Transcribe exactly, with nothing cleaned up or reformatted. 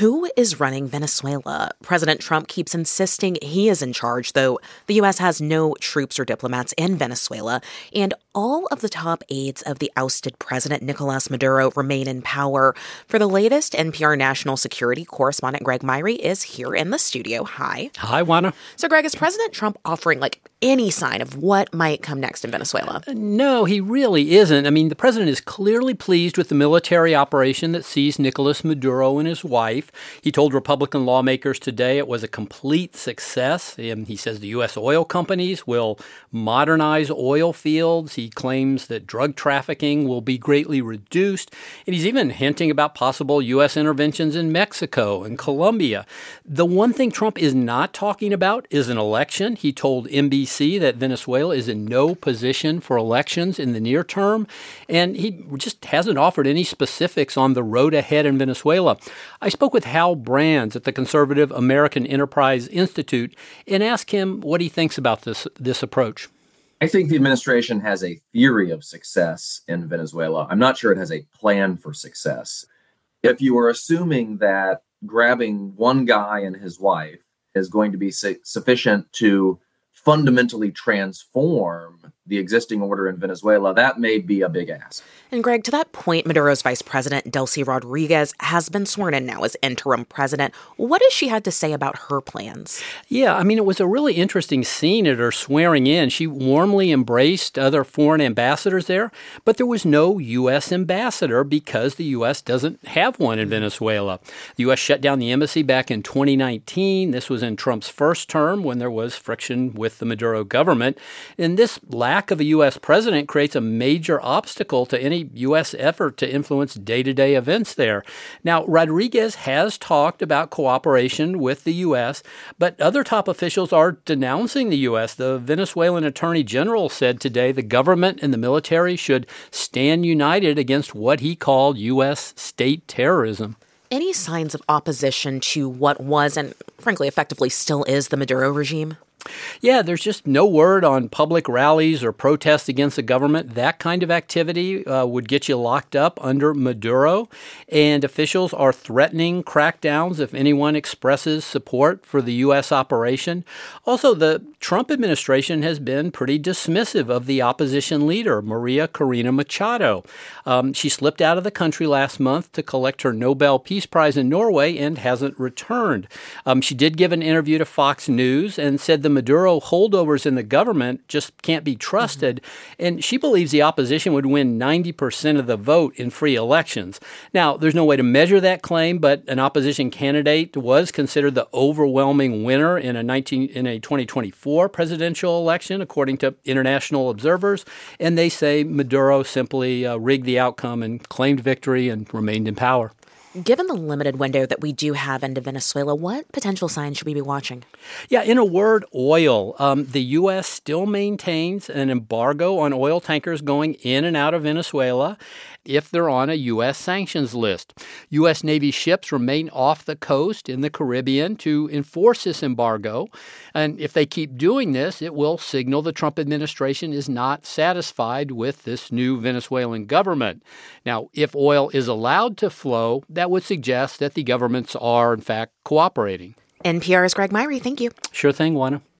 Who is running Venezuela? President Trump keeps insisting he is in charge, though the U S has no troops or diplomats in Venezuela, and all of the top aides of the ousted president, Nicolas Maduro, remain in power. For the latest, N P R national security correspondent Greg Myrie is here in the studio. Hi. Hi, Juana. So, Greg, is President Trump offering, like, any sign of what might come next in Venezuela? Uh, no, he really isn't. I mean, the president is clearly pleased with the military operation that seized Nicolas Maduro and his wife. He told Republican lawmakers today it was a complete success. And he says the U S oil companies will modernize oil fields. He claims that drug trafficking will be greatly reduced. And he's even hinting about possible U S interventions in Mexico and Colombia. The one thing Trump is not talking about is an election. He told N B C that Venezuela is in no position for elections in the near term, and he just hasn't offered any specifics on the road ahead in Venezuela. I spoke with Hal Brands at the Conservative American Enterprise Institute and asked him what he thinks about this, this approach. I think the administration has a theory of success in Venezuela. I'm not sure it has a plan for success. If you are assuming that grabbing one guy and his wife is going to be su- sufficient to fundamentally transform the existing order in Venezuela, that may be a big ask. And Greg, to that point, Maduro's vice president, Delcy Rodriguez, has been sworn in now as interim president. What has she had to say about her plans? Yeah, I mean, it was a really interesting scene at her swearing in. She warmly embraced other foreign ambassadors there, but there was no U S ambassador because the U S doesn't have one in Venezuela. The U S shut down the embassy back in twenty nineteen. This was in Trump's first term when there was friction with the Maduro government. And this lack of a U S president creates a major obstacle to any U S effort to influence day-to-day events there. Now, Rodriguez has talked about cooperation with the U S, but other top officials are denouncing the U S. The Venezuelan Attorney General said today the government and the military should stand united against what he called U S state terrorism. Any signs of opposition to what was and, frankly, effectively still is the Maduro regime? Yeah, there's just no word on public rallies or protests against the government. That kind of activity uh, would get you locked up under Maduro, and officials are threatening crackdowns if anyone expresses support for the U S operation. Also, the Trump administration has been pretty dismissive of the opposition leader, Maria Corina Machado. Um, she slipped out of the country last month to collect her Nobel Peace Prize in Norway and hasn't returned. Um, she did give an interview to Fox News and said the Maduro holdovers in the government just can't be trusted, mm-hmm. and she believes the opposition would win ninety percent of the vote in free elections. Now, there's no way to measure that claim, but an opposition candidate was considered the overwhelming winner in a nineteen in a twenty twenty-four presidential election, according to international observers, and they say Maduro simply uh, rigged the outcome and claimed victory and remained in power. Given the limited window that we do have into Venezuela, what potential signs should we be watching? Yeah, in a word, oil. Um, the U S still maintains an embargo on oil tankers going in and out of Venezuela if they're on a U S sanctions list. U S Navy ships remain off the coast in the Caribbean to enforce this embargo. And if they keep doing this, it will signal the Trump administration is not satisfied with this new Venezuelan government. Now, if oil is allowed to flow, that would suggest that the governments are, in fact, cooperating. N P R's Greg Myrie, thank you. Sure thing, Juana.